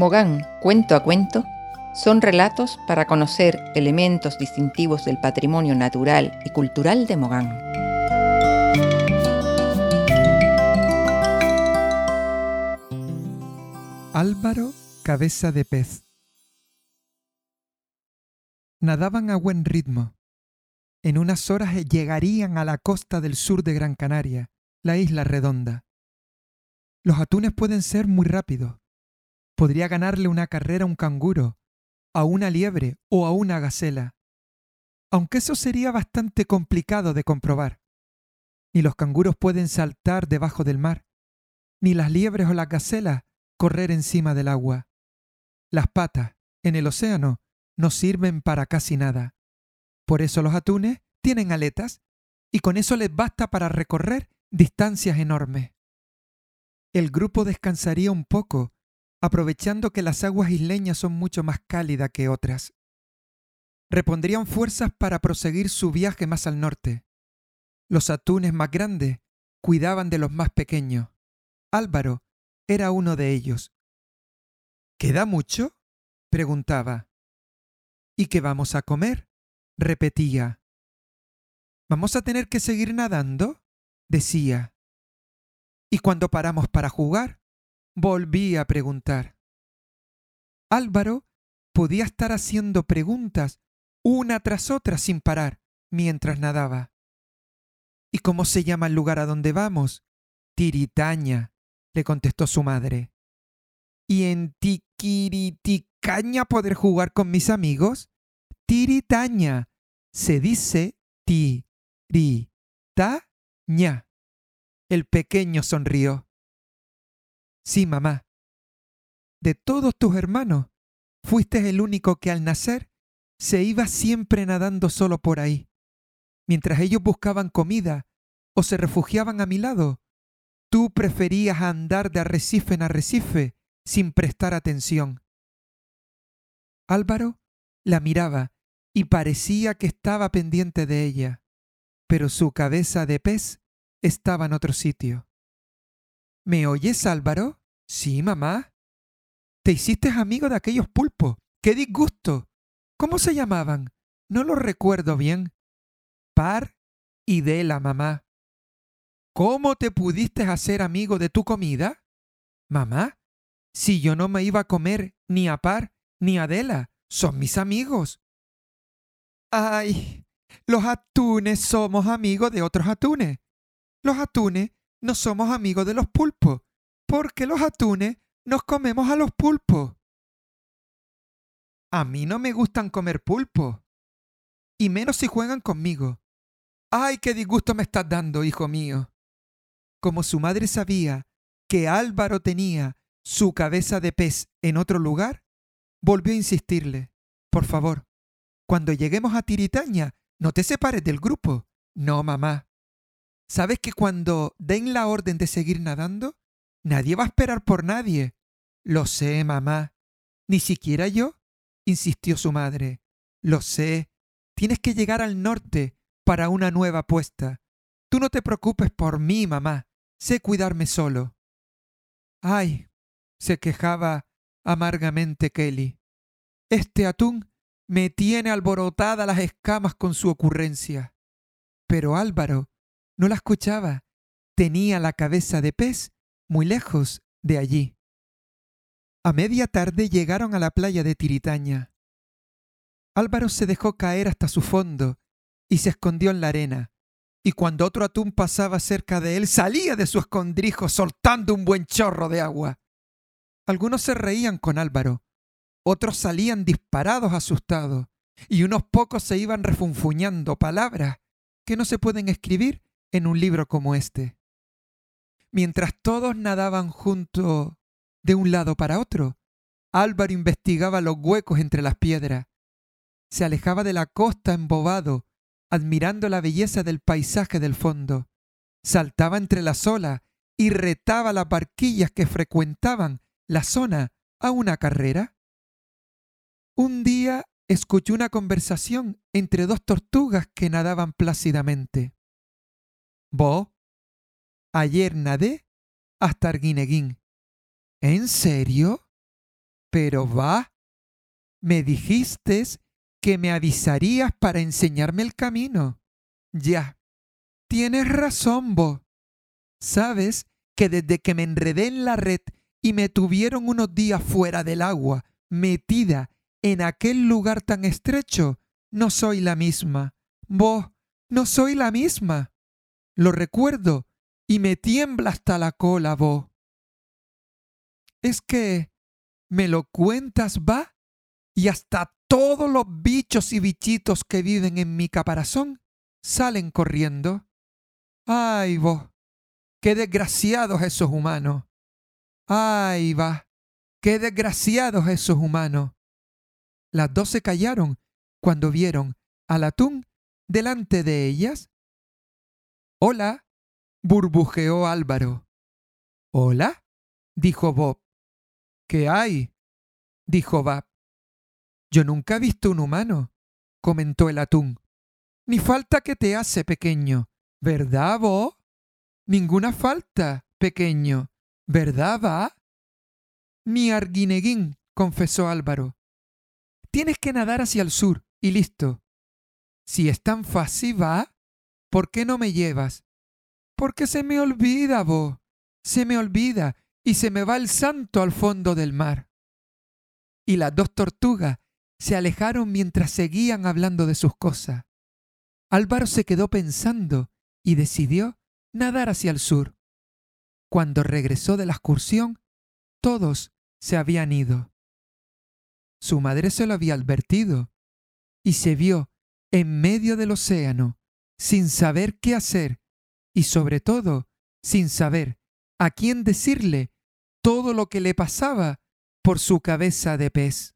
Mogán, cuento a cuento, son relatos para conocer elementos distintivos del patrimonio natural y cultural de Mogán. Álvaro, cabeza de pez. Nadaban a buen ritmo. En unas horas llegarían a la costa del sur de Gran Canaria, la isla redonda. Los atunes pueden ser muy rápidos. Podría ganarle una carrera a un canguro, a una liebre o a una gacela. Aunque eso sería bastante complicado de comprobar. Ni los canguros pueden saltar debajo del mar, ni las liebres o las gacelas correr encima del agua. Las patas, en el océano, no sirven para casi nada. Por eso los atunes tienen aletas y con eso les basta para recorrer distancias enormes. El grupo descansaría un poco, aprovechando que las aguas isleñas son mucho más cálidas que otras. Repondrían fuerzas para proseguir su viaje más al norte. Los atunes más grandes cuidaban de los más pequeños. Álvaro era uno de ellos. ¿Queda mucho?, preguntaba. ¿Y qué vamos a comer?, repetía. ¿Vamos a tener que seguir nadando?, decía. ¿Y cuando paramos para jugar?, volví a preguntar. Álvaro podía estar haciendo preguntas una tras otra sin parar mientras nadaba. ¿Y cómo se llama el lugar a donde vamos? Tiritaña, le contestó su madre. ¿Y en Tiquiriticaña poder jugar con mis amigos? Tiritaña. Se dice tiritaña. El pequeño sonrió. Sí, mamá. De todos tus hermanos, fuiste el único que al nacer se iba siempre nadando solo por ahí. Mientras ellos buscaban comida o se refugiaban a mi lado, tú preferías andar de arrecife en arrecife sin prestar atención. Álvaro la miraba y parecía que estaba pendiente de ella, pero su cabeza de pez estaba en otro sitio. ¿Me oyes, Álvaro? Sí, mamá. Te hiciste amigo de aquellos pulpos. ¡Qué disgusto! ¿Cómo se llamaban? No lo recuerdo bien. Par y Dela, mamá. ¿Cómo te pudiste hacer amigo de tu comida? Mamá, si yo no me iba a comer ni a Par ni a Dela, son mis amigos. ¡Ay! Los atunes somos amigos de otros atunes. Los atunes no somos amigos de los pulpos, porque los atunes nos comemos a los pulpos. A mí no me gustan comer pulpos, y menos si juegan conmigo. ¡Ay, qué disgusto me estás dando, hijo mío! Como su madre sabía que Álvaro tenía su cabeza de pez en otro lugar, volvió a insistirle. Por favor, cuando lleguemos a Tiritaña, no te separes del grupo. No, mamá. ¿Sabes que cuando den la orden de seguir nadando, nadie va a esperar por nadie? Lo sé, mamá. ¿Ni siquiera yo?, insistió su madre. Lo sé. Tienes que llegar al norte para una nueva apuesta. Tú no te preocupes por mí, mamá. Sé cuidarme solo. Ay, se quejaba amargamente Kelly. Este atún me tiene alborotada las escamas con su ocurrencia. Pero Álvaro no la escuchaba. Tenía la cabeza de pez muy lejos de allí. A media tarde llegaron a la playa de Tiritaña. Álvaro se dejó caer hasta su fondo y se escondió en la arena. Y cuando otro atún pasaba cerca de él, salía de su escondrijo soltando un buen chorro de agua. Algunos se reían con Álvaro, otros salían disparados asustados, y unos pocos se iban refunfuñando palabras que no se pueden escribir en un libro como este. Mientras todos nadaban juntos de un lado para otro, Álvaro investigaba los huecos entre las piedras. Se alejaba de la costa embobado, admirando la belleza del paisaje del fondo. Saltaba entre las olas y retaba a las barquillas que frecuentaban la zona a una carrera. Un día escuchó una conversación entre dos tortugas que nadaban plácidamente. «Vos, ayer nadé hasta Arguineguín». «¿En serio?». Pero va, me dijiste que me avisarías para enseñarme el camino. Ya, tienes razón, vos. Sabes que desde que me enredé en la red y me tuvieron unos días fuera del agua, metida en aquel lugar tan estrecho, no soy la misma. Vos, no soy la misma. Lo recuerdo y me tiembla hasta la cola, vos. Es que me lo cuentas, va, y hasta todos los bichos y bichitos que viven en mi caparazón salen corriendo. Ay, vos, qué desgraciados esos humanos. Ay, va, qué desgraciados esos humanos. Las dos se callaron cuando vieron al atún delante de ellas. Hola, burbujeó Álvaro. Hola, dijo Bob. ¿Qué hay? Dijo Bab. Yo nunca he visto un humano, comentó el atún. Ni falta que te hace, pequeño, ¿verdad, Bob? Ninguna falta, pequeño, ¿verdad, va? Ni arguineguín, confesó Álvaro. Tienes que nadar hacia el sur y listo. Si es tan fácil, va, ¿por qué no me llevas? Porque se me olvida, Bo. Se me olvida y se me va el santo al fondo del mar. Y las dos tortugas se alejaron mientras seguían hablando de sus cosas. Álvaro se quedó pensando y decidió nadar hacia el sur. Cuando regresó de la excursión, todos se habían ido. Su madre se lo había advertido y se vio en medio del océano sin saber qué hacer y sobre todo sin saber a quién decirle todo lo que le pasaba por su cabeza de pez.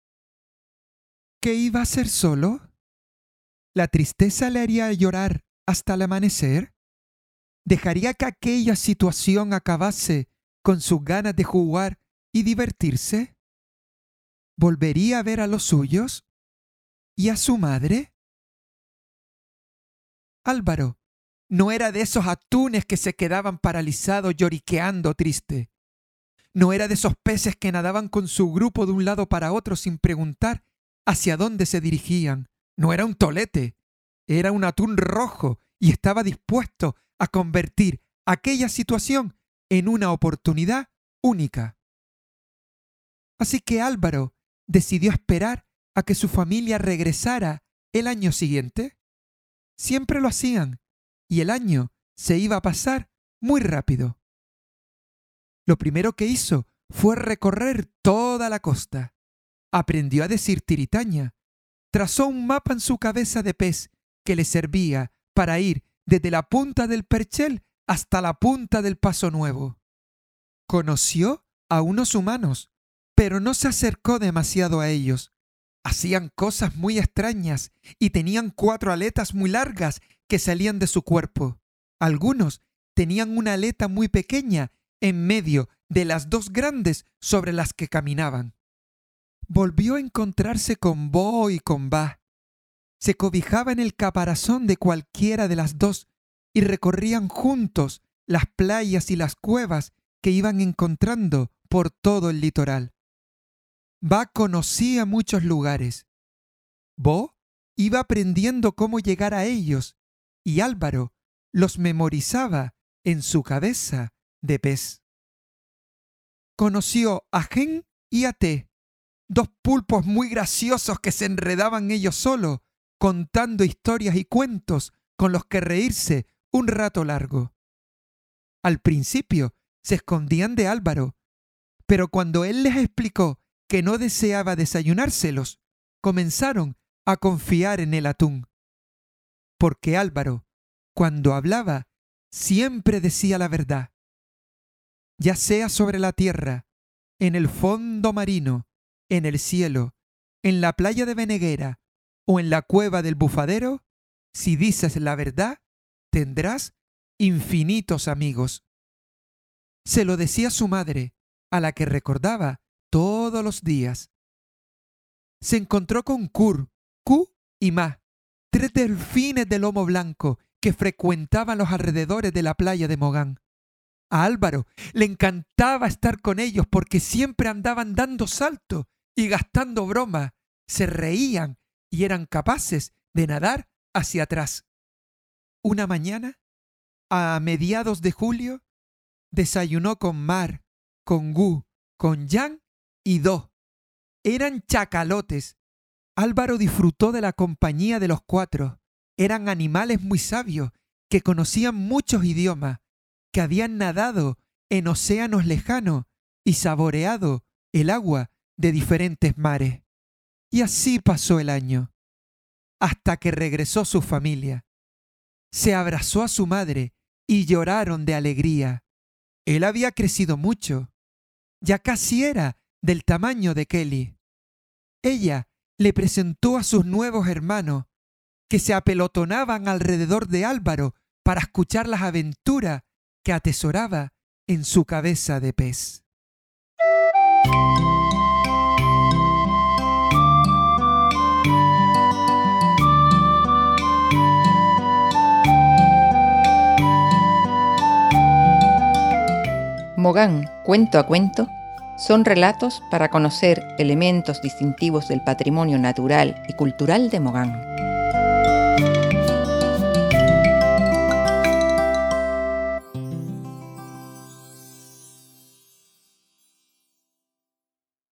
¿Qué iba a hacer solo? ¿La tristeza le haría llorar hasta el amanecer? ¿Dejaría que aquella situación acabase con sus ganas de jugar y divertirse? ¿Volvería a ver a los suyos? ¿Y a su madre? Álvaro no era de esos atunes que se quedaban paralizados lloriqueando triste. No era de esos peces que nadaban con su grupo de un lado para otro sin preguntar hacia dónde se dirigían. No era un tolete, era un atún rojo y estaba dispuesto a convertir aquella situación en una oportunidad única. Así que Álvaro decidió esperar a que su familia regresara el año siguiente. Siempre lo hacían y el año se iba a pasar muy rápido. Lo primero que hizo fue recorrer toda la costa. Aprendió a decir tiritaña. Trazó un mapa en su cabeza de pez que le servía para ir desde la punta del Perchel hasta la punta del Paso Nuevo. Conoció a unos humanos, pero no se acercó demasiado a ellos. Hacían cosas muy extrañas y tenían 4 aletas muy largas que salían de su cuerpo. Algunos tenían una aleta muy pequeña en medio de las 2 grandes sobre las que caminaban. Volvió a encontrarse con Bo y con Ba. Se cobijaba en el caparazón de cualquiera de las 2 y recorrían juntos las playas y las cuevas que iban encontrando por todo el litoral. Ba conocía muchos lugares. Bo iba aprendiendo cómo llegar a ellos y Álvaro los memorizaba en su cabeza de pez. Conoció a Gen y a Te, 2 pulpos muy graciosos que se enredaban ellos solos, contando historias y cuentos con los que reírse un rato largo. Al principio se escondían de Álvaro, pero cuando él les explicó que no deseaba desayunárselos, comenzaron a confiar en el atún. Porque Álvaro, cuando hablaba, siempre decía la verdad. Ya sea sobre la tierra, en el fondo marino, en el cielo, en la playa de Veneguera o en la cueva del Bufadero, si dices la verdad, tendrás infinitos amigos. Se lo decía su madre, a la que recordaba todos los días. Se encontró con Cur, Cu y Ma, 3 delfines de lomo blanco que frecuentaban los alrededores de la playa de Mogán. A Álvaro le encantaba estar con ellos porque siempre andaban dando saltos y gastando bromas, se reían y eran capaces de nadar hacia atrás. Una mañana, a mediados de julio, desayunó con Mar, con Gu, con Jan y Do. Eran chacalotes. Álvaro disfrutó de la compañía de los cuatro. Eran animales muy sabios que conocían muchos idiomas, que habían nadado en océanos lejanos y saboreado el agua de diferentes mares. Y así pasó el año, hasta que regresó su familia. Se abrazó a su madre y lloraron de alegría. Él había crecido mucho. Ya casi era del tamaño de Kelly. Ella le presentó a sus nuevos hermanos, que se apelotonaban alrededor de Álvaro para escuchar las aventuras que atesoraba en su cabeza de pez. Mogán, cuento a cuento, son relatos para conocer elementos distintivos del patrimonio natural y cultural de Mogán.